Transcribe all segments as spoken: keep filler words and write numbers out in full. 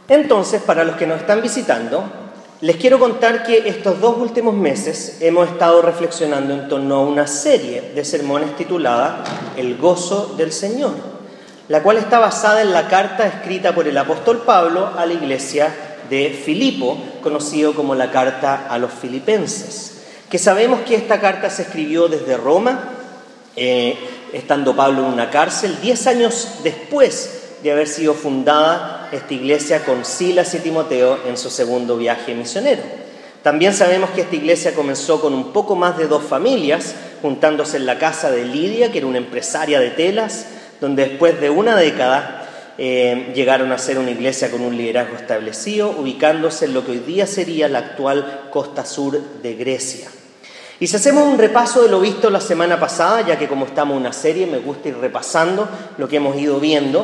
Entonces, para los que nos están visitando, les quiero contar que estos dos últimos meses hemos estado reflexionando en torno a una serie de sermones titulada El gozo del Señor, la cual está basada en la carta escrita por el apóstol Pablo a la iglesia de Filipo, conocido como la carta a los filipenses, que sabemos que esta carta se escribió desde Roma, eh, estando Pablo en una cárcel, diez años después de haber sido fundada esta iglesia con Silas y Timoteo en su segundo viaje misionero. También sabemos que esta iglesia comenzó con un poco más de dos familias, juntándose en la casa de Lidia, que era una empresaria de telas, donde después de una década eh, llegaron a ser una iglesia con un liderazgo establecido, ubicándose en lo que hoy día sería la actual costa sur de Grecia. Y si hacemos un repaso de lo visto la semana pasada, ya que como estamos en una serie me gusta ir repasando lo que hemos ido viendo,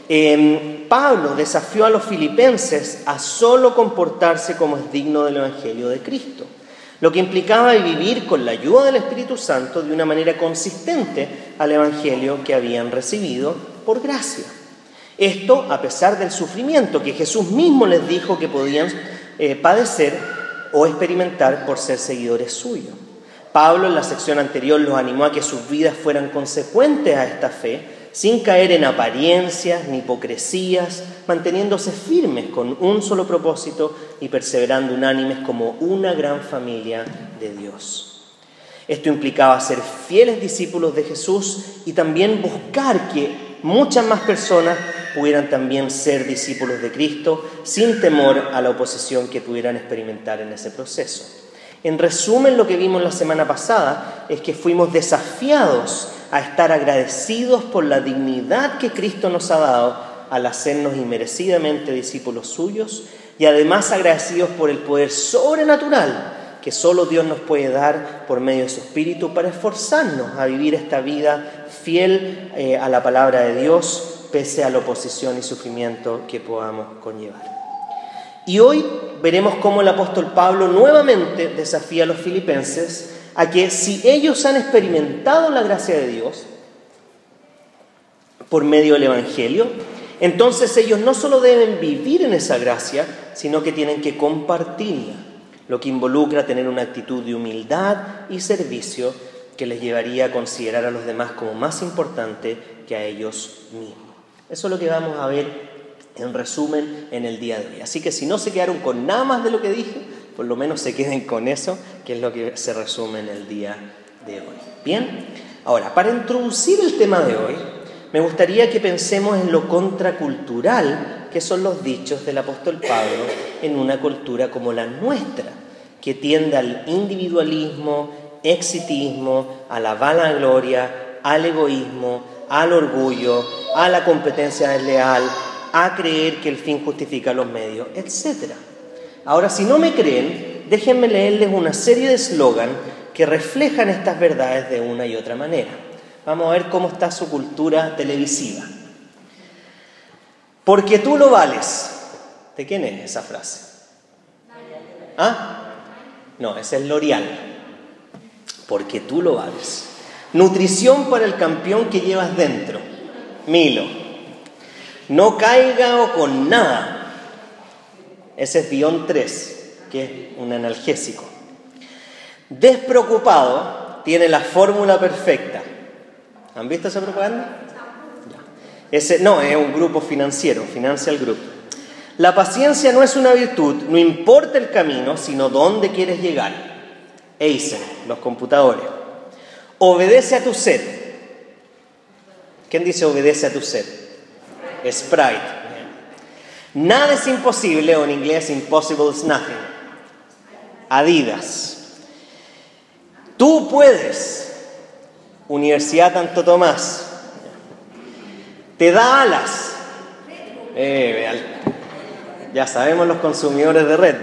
Eh, Pablo desafió a los filipenses a solo comportarse como es digno del Evangelio de Cristo, lo que implicaba vivir con la ayuda del Espíritu Santo de una manera consistente al Evangelio que habían recibido por gracia. Esto a pesar del sufrimiento que Jesús mismo les dijo que podían eh, padecer o experimentar por ser seguidores suyos. Pablo en la sección anterior los animó a que sus vidas fueran consecuentes a esta fe, sin caer en apariencias ni hipocresías, manteniéndose firmes con un solo propósito y perseverando unánimes como una gran familia de Dios. Esto implicaba ser fieles discípulos de Jesús y también buscar que muchas más personas pudieran también ser discípulos de Cristo sin temor a la oposición que pudieran experimentar en ese proceso. En resumen, lo que vimos la semana pasada es que fuimos desafiados a estar agradecidos por la dignidad que Cristo nos ha dado al hacernos inmerecidamente discípulos suyos y además agradecidos por el poder sobrenatural que solo Dios nos puede dar por medio de su Espíritu para esforzarnos a vivir esta vida fiel eh, a la palabra de Dios pese a la oposición y sufrimiento que podamos conllevar. Y hoy veremos cómo el apóstol Pablo nuevamente desafía a los filipenses a que si ellos han experimentado la gracia de Dios por medio del Evangelio, entonces ellos no solo deben vivir en esa gracia, sino que tienen que compartirla, lo que involucra tener una actitud de humildad y servicio que les llevaría a considerar a los demás como más importante que a ellos mismos. Eso es lo que vamos a ver en resumen en el día de hoy. Así que si no se quedaron con nada más de lo que dije, por lo menos se queden con eso, que es lo que se resume en el día de hoy. Bien, ahora, para introducir el tema de hoy, me gustaría que pensemos en lo contracultural que son los dichos del apóstol Pablo en una cultura como la nuestra, que tiende al individualismo, exitismo, a la vanagloria, al egoísmo, al orgullo, a la competencia desleal, a creer que el fin justifica los medios, etcétera. Ahora, si no me creen, déjenme leerles una serie de eslogan que reflejan estas verdades de una y otra manera. Vamos a ver cómo está su cultura televisiva. Porque tú lo vales. ¿De quién es esa frase? ¿Ah? No, ese es L'Oreal. Porque tú lo vales. Nutrición para el campeón que llevas dentro. Milo. No caiga o con nada. Ese es Bion tres, que es un analgésico. Despreocupado tiene la fórmula perfecta. ¿Han visto esa propaganda? Ya. Ese, no, es un grupo financiero, Financial Group. La paciencia no es una virtud, no importa el camino, sino dónde quieres llegar. Acer, los computadores. Obedece a tu sed. ¿Quién dice obedece a tu sed? Sprite. Nada es imposible, o en inglés impossible is nothing. Adidas. Tú puedes. Universidad Santo Tomás. Te da alas. Eh, ya sabemos los consumidores de Red.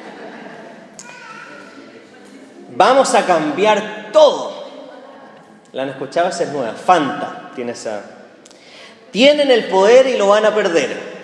Vamos a cambiar todo. ¿La han escuchado? Esa es nueva. Fanta tiene esa. Tienen el poder y lo van a perder.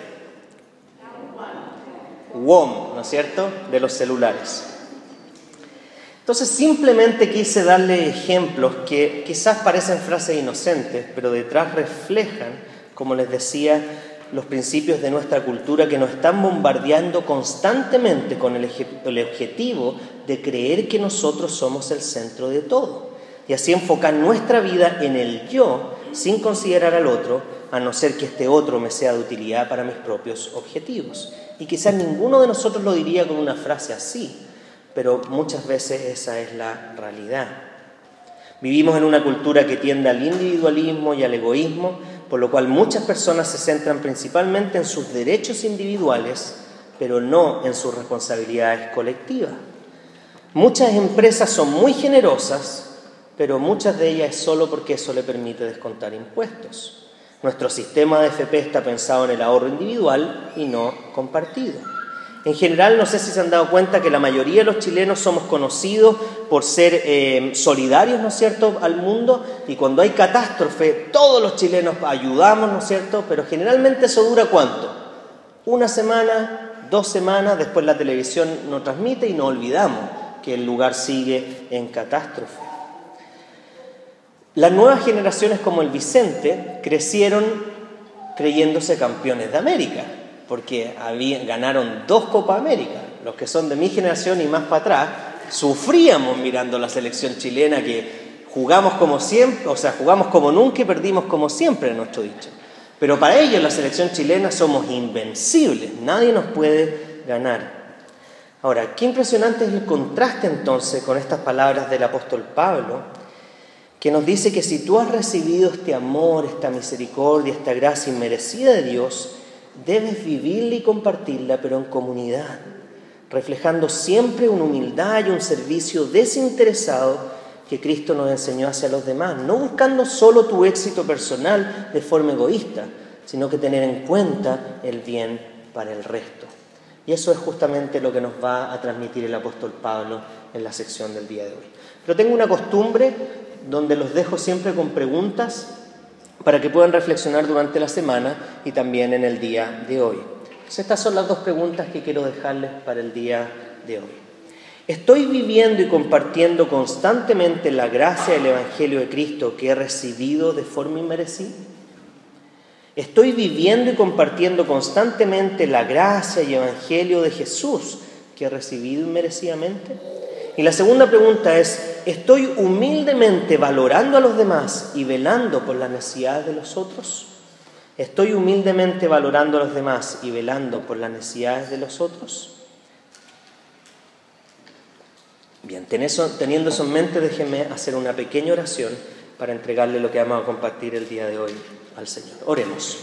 W O M, ¿no es cierto?, de los celulares. Entonces simplemente quise darle ejemplos que quizás parecen frases inocentes, pero detrás reflejan, como les decía, los principios de nuestra cultura que nos están bombardeando constantemente con el, el objetivo de creer que nosotros somos el centro de todo y así enfocar nuestra vida en el yo sin considerar al otro, a no ser que este otro me sea de utilidad para mis propios objetivos. Y quizás ninguno de nosotros lo diría con una frase así, pero muchas veces esa es la realidad. Vivimos en una cultura que tiende al individualismo y al egoísmo, por lo cual muchas personas se centran principalmente en sus derechos individuales, pero no en sus responsabilidades colectivas. Muchas empresas son muy generosas, pero muchas de ellas es solo porque eso le permite descontar impuestos. Nuestro sistema de F P está pensado en el ahorro individual y no compartido. En general, no sé si se han dado cuenta que la mayoría de los chilenos somos conocidos por ser eh, solidarios, ¿no es cierto?, al mundo, y cuando hay catástrofe, todos los chilenos ayudamos, ¿no es cierto?, pero generalmente eso dura ¿cuánto? Una semana, dos semanas, después la televisión no transmite y nos olvidamos que el lugar sigue en catástrofe. Las nuevas generaciones como el Vicente crecieron creyéndose campeones de América, porque habían, ganaron dos Copa América. Los que son de mi generación y más para atrás, sufríamos mirando la selección chilena que jugamos como siempre, o sea, jugamos como nunca y perdimos como siempre, en nuestro dicho. Pero para ellos, la selección chilena, somos invencibles, nadie nos puede ganar. Ahora, qué impresionante es el contraste entonces con estas palabras del apóstol Pablo, que nos dice que si tú has recibido este amor, esta misericordia, esta gracia inmerecida de Dios, debes vivirla y compartirla, pero en comunidad, reflejando siempre una humildad y un servicio desinteresado que Cristo nos enseñó hacia los demás, no buscando solo tu éxito personal de forma egoísta, sino que tener en cuenta el bien para el resto. Y eso es justamente lo que nos va a transmitir el apóstol Pablo en la sección del día de hoy. Pero tengo una costumbre donde los dejo siempre con preguntas para que puedan reflexionar durante la semana y también en el día de hoy. Entonces, estas son las dos preguntas que quiero dejarles para el día de hoy. ¿Estoy viviendo y compartiendo constantemente la gracia del Evangelio de Cristo que he recibido de forma inmerecida? ¿Estoy viviendo y compartiendo constantemente la gracia y Evangelio de Jesús que he recibido inmerecidamente? Y la segunda pregunta es, ¿estoy humildemente valorando a los demás y velando por las necesidades de los otros? ¿Estoy humildemente valorando a los demás y velando por las necesidades de los otros? Bien, teniendo eso en mente, déjenme hacer una pequeña oración para entregarle lo que vamos a compartir el día de hoy al Señor. Oremos.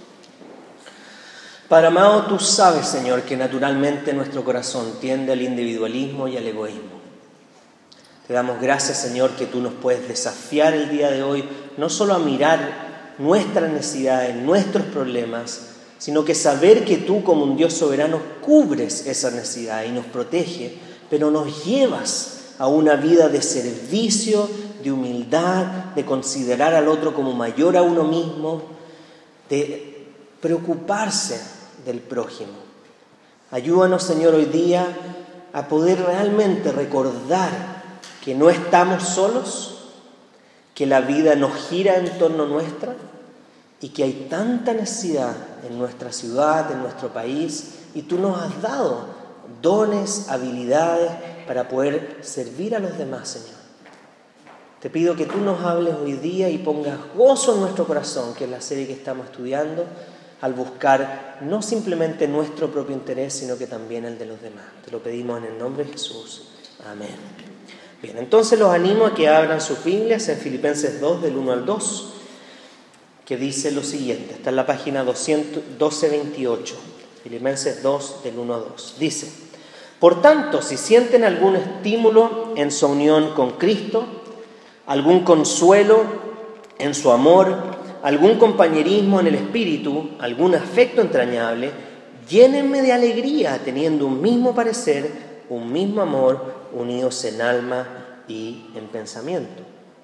Padre amado, tú sabes, Señor, que naturalmente nuestro corazón tiende al individualismo y al egoísmo. Te damos gracias, Señor, que tú nos puedes desafiar el día de hoy, no solo a mirar nuestras necesidades, nuestros problemas, sino que saber que tú, como un Dios soberano, cubres esa necesidad y nos protege, pero nos llevas a una vida de servicio, de humildad, de considerar al otro como mayor a uno mismo, de preocuparse del prójimo. Ayúdanos, Señor, hoy día a poder realmente recordar que no estamos solos, que la vida nos gira en torno nuestra y que hay tanta necesidad en nuestra ciudad, en nuestro país, y tú nos has dado dones, habilidades para poder servir a los demás, Señor. Te pido que tú nos hables hoy día y pongas gozo en nuestro corazón, que es la serie que estamos estudiando, al buscar no simplemente nuestro propio interés, sino que también el de los demás. Te lo pedimos en el nombre de Jesús. Amén. Bien, entonces los animo a que abran sus Biblias en Filipenses dos, del uno al dos, que dice lo siguiente. Está en la página doce veintiocho. Filipenses dos, del uno a dos. Dice: por tanto, si sienten algún estímulo en su unión con Cristo, algún consuelo en su amor, algún compañerismo en el espíritu, algún afecto entrañable, llénenme de alegría teniendo un mismo parecer, un mismo amor, unidos en alma y en pensamiento.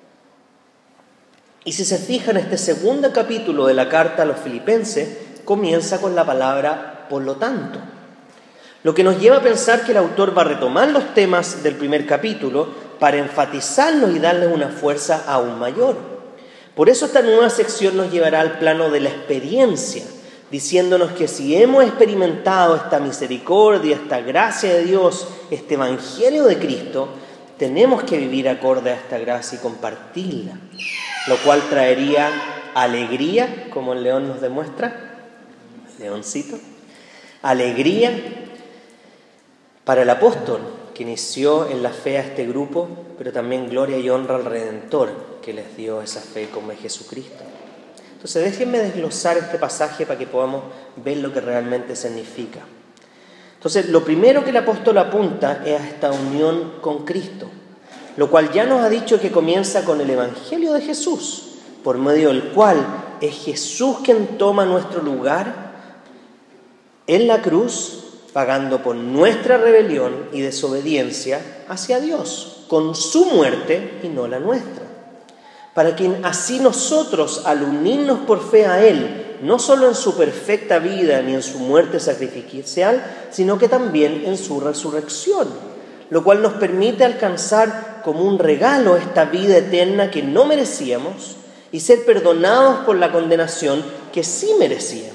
Y si se fijan, este segundo capítulo de la carta a los filipenses comienza con la palabra por lo tanto, lo que nos lleva a pensar que el autor va a retomar los temas del primer capítulo para enfatizarlos y darles una fuerza aún mayor. Por eso esta nueva sección nos llevará al plano de la experiencia, diciéndonos que si hemos experimentado esta misericordia, esta gracia de Dios, este evangelio de Cristo, tenemos que vivir acorde a esta gracia y compartirla, lo cual traería alegría, como el león nos demuestra, leoncito, alegría para el apóstol que inició en la fe a este grupo, pero también gloria y honra al Redentor que les dio esa fe como es Jesucristo. Entonces déjenme desglosar este pasaje para que podamos ver lo que realmente significa. Entonces lo primero que el apóstol apunta es a esta unión con Cristo, lo cual ya nos ha dicho que comienza con el Evangelio de Jesús, por medio del cual es Jesús quien toma nuestro lugar en la cruz, pagando por nuestra rebelión y desobediencia hacia Dios, con su muerte y no la nuestra. Para que así nosotros, al unirnos por fe a Él, no solo en su perfecta vida ni en su muerte sacrificial, sino que también en su resurrección, lo cual nos permite alcanzar como un regalo esta vida eterna que no merecíamos y ser perdonados por la condenación que sí merecíamos.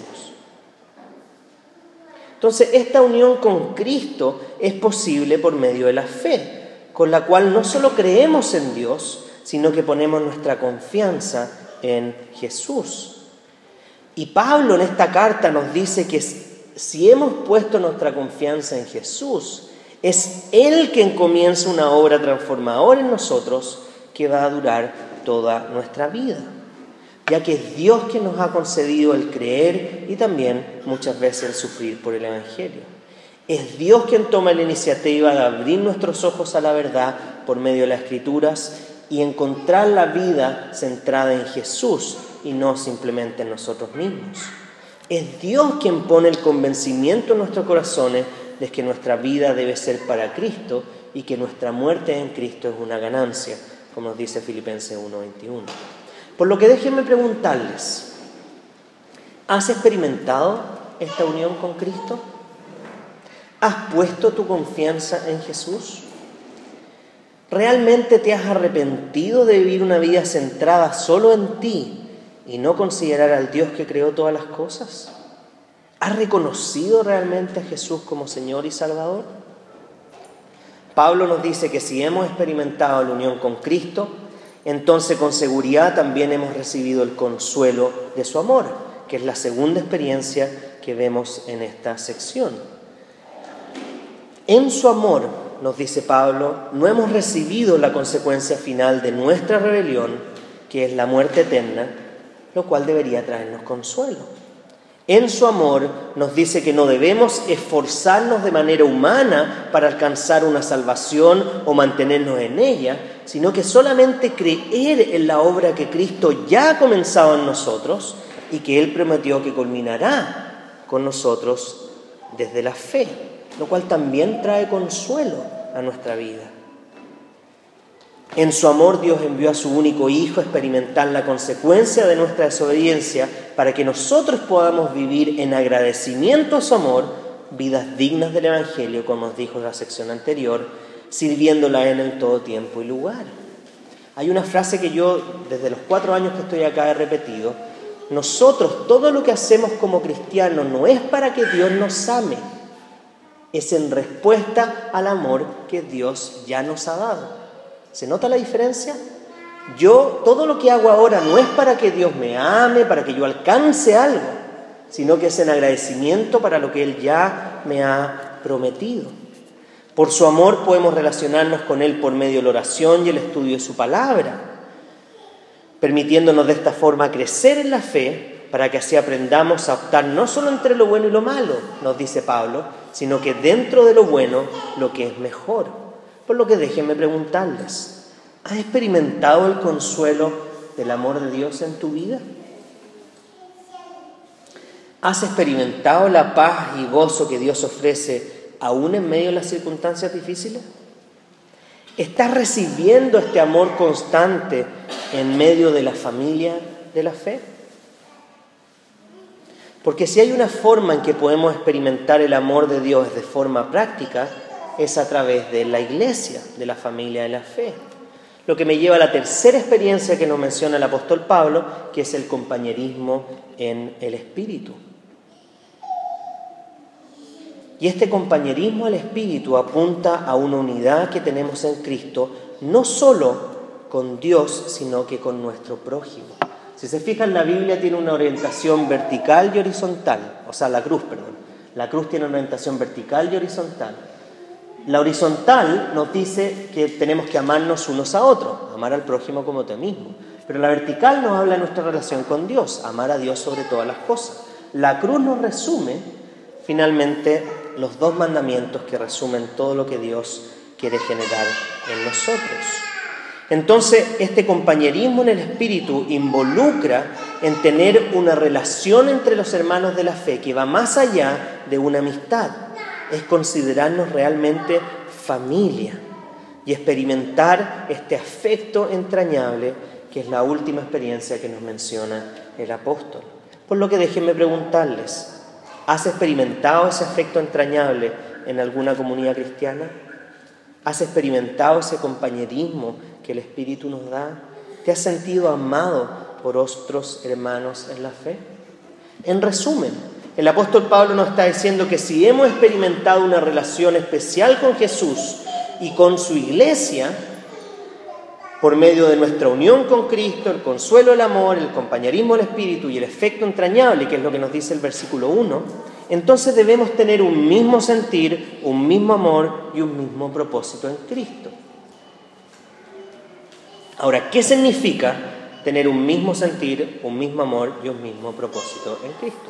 Entonces, esta unión con Cristo es posible por medio de la fe, con la cual no solo creemos en Dios, sino que ponemos nuestra confianza en Jesús. Y Pablo en esta carta nos dice que si hemos puesto nuestra confianza en Jesús, es Él quien comienza una obra transformadora en nosotros que va a durar toda nuestra vida, ya que es Dios quien nos ha concedido el creer y también muchas veces el sufrir por el Evangelio. Es Dios quien toma la iniciativa de abrir nuestros ojos a la verdad por medio de las Escrituras y encontrar la vida centrada en Jesús y no simplemente en nosotros mismos. Es Dios quien pone el convencimiento en nuestros corazones de que nuestra vida debe ser para Cristo y que nuestra muerte en Cristo es una ganancia, como nos dice Filipenses uno veintiuno. Por lo que déjenme preguntarles, ¿has experimentado esta unión con Cristo? ¿Has puesto tu confianza en Jesús? ¿Realmente te has arrepentido de vivir una vida centrada solo en ti y no considerar al Dios que creó todas las cosas? ¿Has reconocido realmente a Jesús como Señor y Salvador? Pablo nos dice que si hemos experimentado la unión con Cristo, entonces con seguridad también hemos recibido el consuelo de su amor, que es la segunda experiencia que vemos en esta sección. En su amor, nos dice Pablo, no hemos recibido la consecuencia final de nuestra rebelión, que es la muerte eterna, lo cual debería traernos consuelo. En su amor nos dice que no debemos esforzarnos de manera humana para alcanzar una salvación o mantenernos en ella, sino que solamente creer en la obra que Cristo ya ha comenzado en nosotros y que Él prometió que culminará con nosotros desde la fe, lo cual también trae consuelo a nuestra vida. En su amor Dios envió a su único Hijo a experimentar la consecuencia de nuestra desobediencia para que nosotros podamos vivir en agradecimiento a su amor, vidas dignas del Evangelio, como nos dijo en la sección anterior, sirviéndola a Él en todo tiempo y lugar. Hay una frase que yo desde los cuatro años que estoy acá he repetido: nosotros todo lo que hacemos como cristianos no es para que Dios nos ame, es en respuesta al amor que Dios ya nos ha dado. ¿Se nota la diferencia? Yo, todo lo que hago ahora no es para que Dios me ame, para que yo alcance algo, sino que es en agradecimiento para lo que Él ya me ha prometido. Por su amor podemos relacionarnos con Él por medio de la oración y el estudio de su palabra, permitiéndonos de esta forma crecer en la fe, para que así aprendamos a optar no solo entre lo bueno y lo malo, nos dice Pablo, sino que dentro de lo bueno, lo que es mejor. Por lo que déjenme preguntarles, ¿has experimentado el consuelo del amor de Dios en tu vida? ¿Has experimentado la paz y gozo que Dios ofrece aún en medio de las circunstancias difíciles? ¿Estás recibiendo este amor constante en medio de la familia de la fe? Porque si hay una forma en que podemos experimentar el amor de Dios de forma práctica, es a través de la iglesia, de la familia de la fe. Lo que me lleva a la tercera experiencia que nos menciona el apóstol Pablo, que es el compañerismo en el Espíritu. Y este compañerismo al Espíritu apunta a una unidad que tenemos en Cristo, no solo con Dios, sino que con nuestro prójimo. Si se fijan, la Biblia tiene una orientación vertical y horizontal, o sea, la cruz, perdón. La cruz tiene una orientación vertical y horizontal. La horizontal nos dice que tenemos que amarnos unos a otros, amar al prójimo como tú mismo. Pero la vertical nos habla de nuestra relación con Dios, amar a Dios sobre todas las cosas. La cruz nos resume, finalmente, los dos mandamientos que resumen todo lo que Dios quiere generar en nosotros. Entonces, este compañerismo en el Espíritu involucra en tener una relación entre los hermanos de la fe que va más allá de una amistad. Es considerarnos realmente familia y experimentar este afecto entrañable que es la última experiencia que nos menciona el apóstol. Por lo que déjenme preguntarles, ¿has experimentado ese afecto entrañable en alguna comunidad cristiana? ¿Has experimentado ese compañerismo que el Espíritu nos da? ¿Te has sentido amado por otros hermanos en la fe? En resumen, el apóstol Pablo nos está diciendo que si hemos experimentado una relación especial con Jesús y con su iglesia, por medio de nuestra unión con Cristo, el consuelo del amor, el compañerismo del Espíritu y el efecto entrañable, que es lo que nos dice el versículo uno, entonces debemos tener un mismo sentir, un mismo amor y un mismo propósito en Cristo. Ahora, ¿qué significa tener un mismo sentir, un mismo amor y un mismo propósito en Cristo?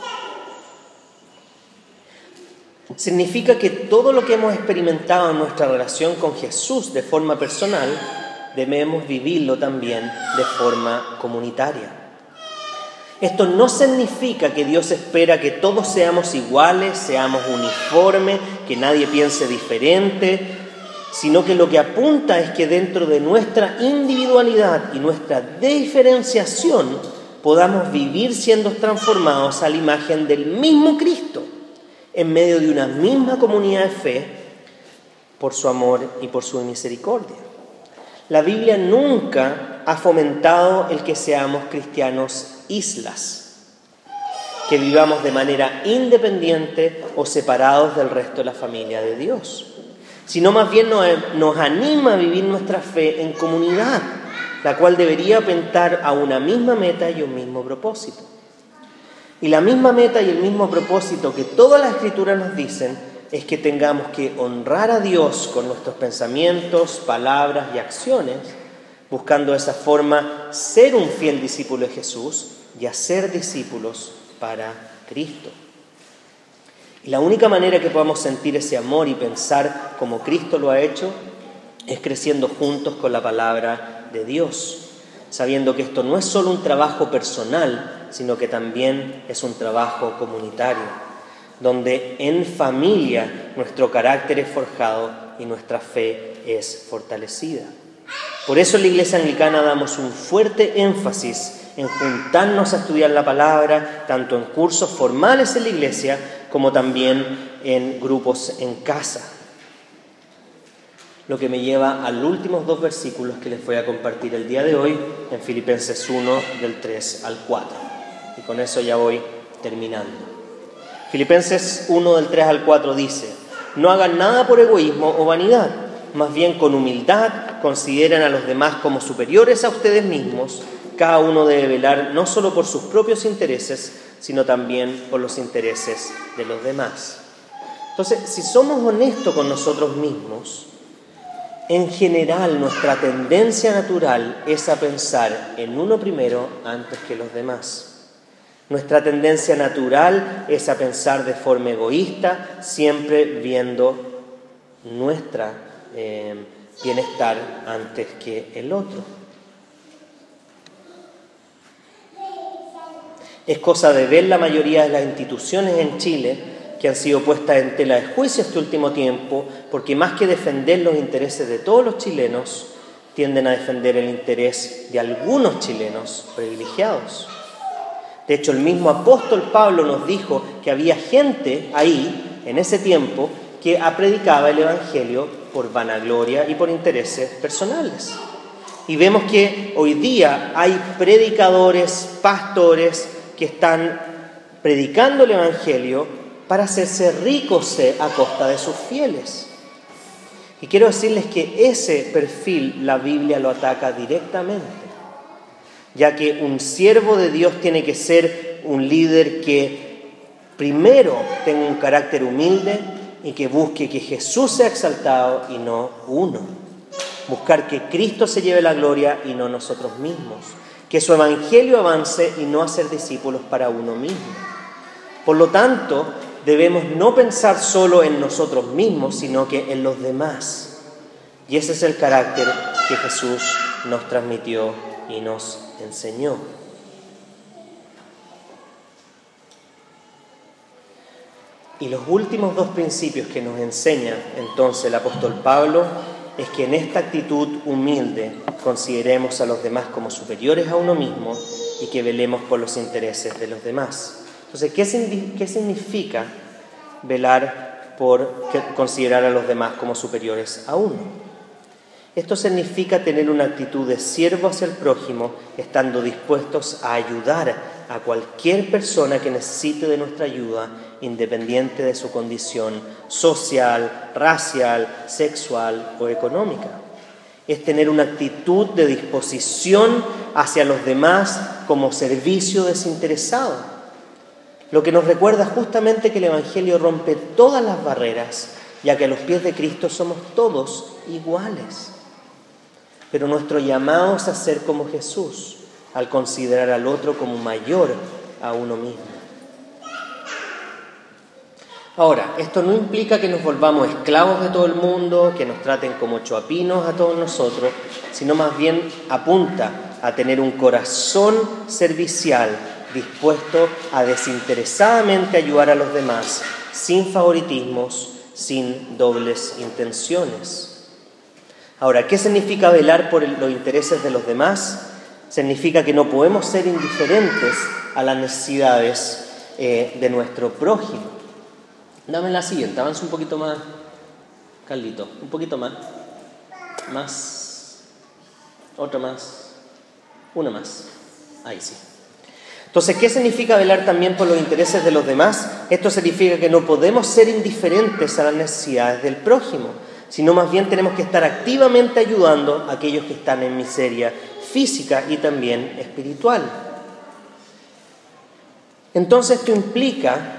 Significa que todo lo que hemos experimentado en nuestra relación con Jesús de forma personal, debemos vivirlo también de forma comunitaria. Esto no significa que Dios espera que todos seamos iguales, seamos uniformes, que nadie piense diferente, sino que lo que apunta es que dentro de nuestra individualidad y nuestra diferenciación podamos vivir siendo transformados a la imagen del mismo Cristo, en medio de una misma comunidad de fe, por su amor y por su misericordia. La Biblia nunca ha fomentado el que seamos cristianos islas, que vivamos de manera independiente o separados del resto de la familia de Dios, sino más bien nos, nos anima a vivir nuestra fe en comunidad, la cual debería apuntar a una misma meta y un mismo propósito. Y la misma meta y el mismo propósito que todas las Escrituras nos dicen es que tengamos que honrar a Dios con nuestros pensamientos, palabras y acciones, buscando de esa forma ser un fiel discípulo de Jesús y hacer discípulos para Cristo. Y la única manera que podamos sentir ese amor y pensar como Cristo lo ha hecho es creciendo juntos con la palabra de Dios, sabiendo que esto no es solo un trabajo personal, sino que también es un trabajo comunitario, donde en familia nuestro carácter es forjado y nuestra fe es fortalecida. Por eso en la Iglesia Anglicana damos un fuerte énfasis en juntarnos a estudiar la palabra, tanto en cursos formales en la iglesia, como también en grupos en casa. Lo que me lleva a los últimos dos versículos que les voy a compartir el día de hoy, en Filipenses uno, del tres al cuatro. Y con eso ya voy terminando. Filipenses uno, del tres al cuatro dice: no hagan nada por egoísmo o vanidad, más bien con humildad consideren a los demás como superiores a ustedes mismos. Cada uno debe velar no solo por sus propios intereses, sino también por los intereses de los demás. Entonces, si somos honestos con nosotros mismos, en general nuestra tendencia natural es a pensar en uno primero antes que los demás. Nuestra tendencia natural es a pensar de forma egoísta, siempre viendo nuestro eh, bienestar antes que el otro. Es cosa de ver la mayoría de las instituciones en Chile que han sido puestas en tela de juicio este último tiempo, porque más que defender los intereses de todos los chilenos, tienden a defender el interés de algunos chilenos privilegiados. De hecho, el mismo apóstol Pablo nos dijo que había gente ahí, en ese tiempo, que predicaba el Evangelio por vanagloria y por intereses personales. Y vemos que hoy día hay predicadores, pastores, que están predicando el Evangelio para hacerse ricos a costa de sus fieles. Y quiero decirles que ese perfil la Biblia lo ataca directamente, ya que un siervo de Dios tiene que ser un líder que primero tenga un carácter humilde y que busque que Jesús sea exaltado y no uno. Buscar que Cristo se lleve la gloria y no nosotros mismos. Que su evangelio avance y no hacer discípulos para uno mismo. Por lo tanto, debemos no pensar solo en nosotros mismos, sino que en los demás. Y ese es el carácter que Jesús nos transmitió y nos enseñó. Y los últimos dos principios que nos enseña entonces el apóstol Pablo es que en esta actitud humilde consideremos a los demás como superiores a uno mismo y que velemos por los intereses de los demás. Entonces, ¿qué, qué significa velar por considerar a los demás como superiores a uno? Esto significa tener una actitud de siervo hacia el prójimo, estando dispuestos a ayudar a cualquier persona que necesite de nuestra ayuda, independiente de su condición social, racial, sexual o económica. Es tener una actitud de disposición hacia los demás como servicio desinteresado, lo que nos recuerda justamente que el Evangelio rompe todas las barreras, ya que a los pies de Cristo somos todos iguales. Pero nuestro llamado es a ser como Jesús, al considerar al otro como mayor a uno mismo. Ahora, esto no implica que nos volvamos esclavos de todo el mundo, que nos traten como choapinos a todos nosotros, sino más bien apunta a tener un corazón servicial, dispuesto a desinteresadamente ayudar a los demás, sin favoritismos, sin dobles intenciones. Ahora, ¿qué significa velar por los intereses de los demás? Significa que no podemos ser indiferentes a las necesidades eh, de nuestro prójimo. Dame la siguiente, avanza un poquito más, Carlito, un poquito más, más, otra más, una más, ahí sí. Entonces, ¿qué significa velar también por los intereses de los demás? Esto significa que no podemos ser indiferentes a las necesidades del prójimo, sino más bien tenemos que estar activamente ayudando a aquellos que están en miseria física y también espiritual. Entonces, esto implica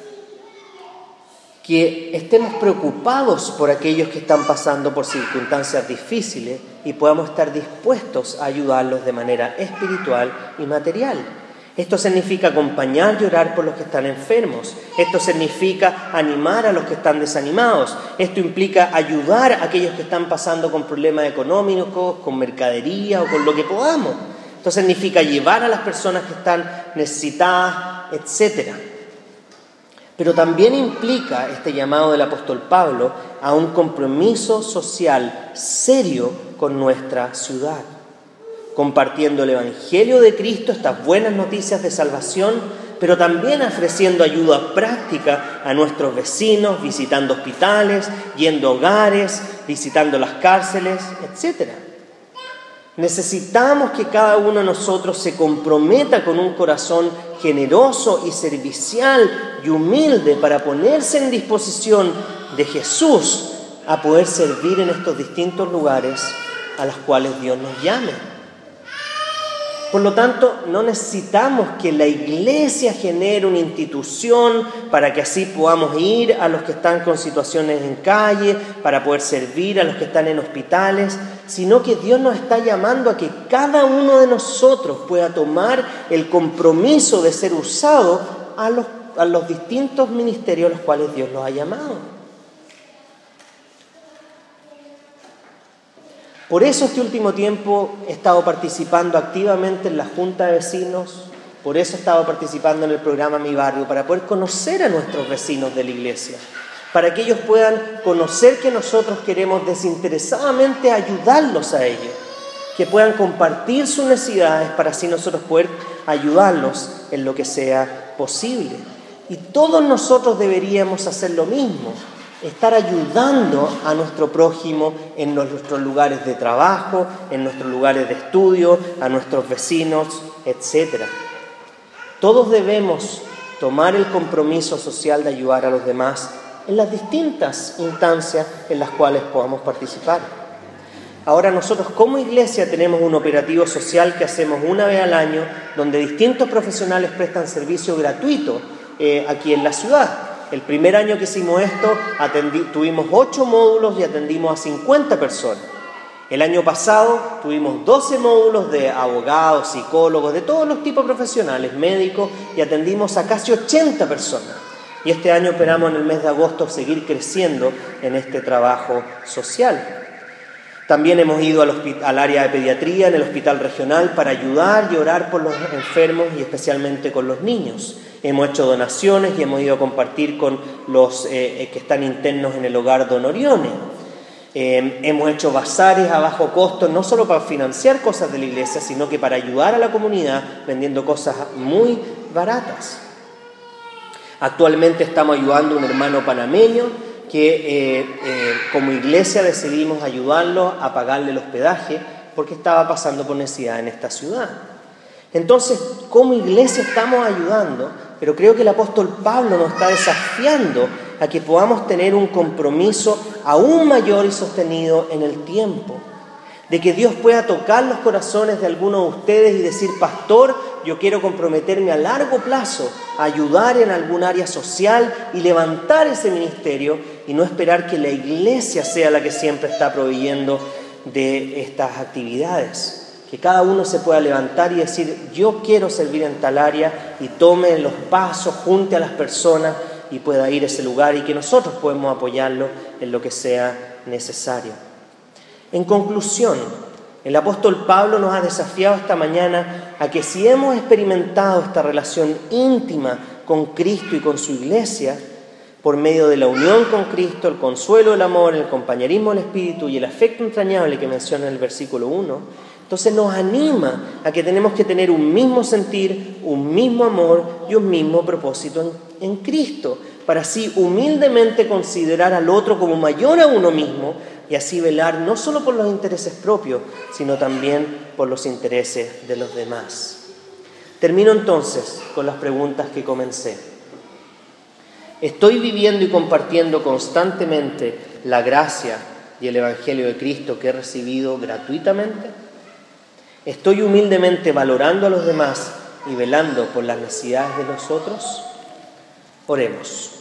que estemos preocupados por aquellos que están pasando por circunstancias difíciles y podamos estar dispuestos a ayudarlos de manera espiritual y material. Esto significa acompañar y orar por los que están enfermos. Esto significa animar a los que están desanimados. Esto implica ayudar a aquellos que están pasando con problemas económicos, con mercadería o con lo que podamos. Esto significa llevar a las personas que están necesitadas, etcétera. Pero también implica este llamado del apóstol Pablo a un compromiso social serio con nuestra ciudad, compartiendo el Evangelio de Cristo, estas buenas noticias de salvación, pero también ofreciendo ayuda práctica a nuestros vecinos, visitando hospitales, yendo a hogares, visitando las cárceles, etcétera. Necesitamos que cada uno de nosotros se comprometa con un corazón generoso y servicial y humilde para ponerse en disposición de Jesús a poder servir en estos distintos lugares a los cuales Dios nos llame. Por lo tanto, no necesitamos que la iglesia genere una institución para que así podamos ir a los que están con situaciones en calle, para poder servir a los que están en hospitales, sino que Dios nos está llamando a que cada uno de nosotros pueda tomar el compromiso de ser usado a los, a los distintos ministerios a los cuales Dios los ha llamado. Por eso este último tiempo he estado participando activamente en la Junta de Vecinos, por eso he estado participando en el programa Mi Barrio, para poder conocer a nuestros vecinos de la iglesia, para que ellos puedan conocer que nosotros queremos desinteresadamente ayudarlos a ellos, que puedan compartir sus necesidades para así nosotros poder ayudarlos en lo que sea posible. Y todos nosotros deberíamos hacer lo mismo, estar ayudando a nuestro prójimo en nuestros lugares de trabajo, en nuestros lugares de estudio, a nuestros vecinos, etcétera. Todos debemos tomar el compromiso social de ayudar a los demás en las distintas instancias en las cuales podamos participar. Ahora nosotros como iglesia tenemos un operativo social que hacemos una vez al año, donde distintos profesionales prestan servicio gratuito eh, aquí en la ciudad. El primer año que hicimos esto, atendí, tuvimos ocho módulos y atendimos a cincuenta personas. El año pasado tuvimos doce módulos de abogados, psicólogos, de todos los tipos profesionales, médicos, y atendimos a casi ochenta personas. Y este año esperamos en el mes de agosto seguir creciendo en este trabajo social. También hemos ido al, hospi- al área de pediatría en el hospital regional para ayudar y orar por los enfermos y especialmente con los niños. Hemos hecho donaciones y hemos ido a compartir con los eh, que están internos en el hogar Don Orione. Eh, hemos hecho bazares a bajo costo, no solo para financiar cosas de la iglesia, sino que para ayudar a la comunidad vendiendo cosas muy baratas. Actualmente estamos ayudando a un hermano panameño que eh, eh, como iglesia decidimos ayudarlo a pagarle el hospedaje porque estaba pasando por necesidad en esta ciudad. Entonces, como iglesia estamos ayudando, pero creo que el apóstol Pablo nos está desafiando a que podamos tener un compromiso aún mayor y sostenido en el tiempo. De que Dios pueda tocar los corazones de algunos de ustedes y decir, pastor, yo quiero comprometerme a largo plazo, a ayudar en algún área social y levantar ese ministerio y no esperar que la iglesia sea la que siempre está proveyendo de estas actividades. Que cada uno se pueda levantar y decir, yo quiero servir en tal área y tome los pasos, junte a las personas y pueda ir a ese lugar y que nosotros podemos apoyarlo en lo que sea necesario. En conclusión, el apóstol Pablo nos ha desafiado esta mañana a que si hemos experimentado esta relación íntima con Cristo y con su iglesia, por medio de la unión con Cristo, el consuelo del amor, el compañerismo del Espíritu y el afecto entrañable que menciona en el versículo uno, entonces nos anima a que tenemos que tener un mismo sentir, un mismo amor y un mismo propósito en, en Cristo, para así humildemente considerar al otro como mayor a uno mismo y así velar no solo por los intereses propios, sino también por los intereses de los demás. Termino entonces con las preguntas que comencé. ¿Estoy viviendo y compartiendo constantemente la gracia y el Evangelio de Cristo que he recibido gratuitamente? ¿Estoy humildemente valorando a los demás y velando por las necesidades de los otros? Oremos.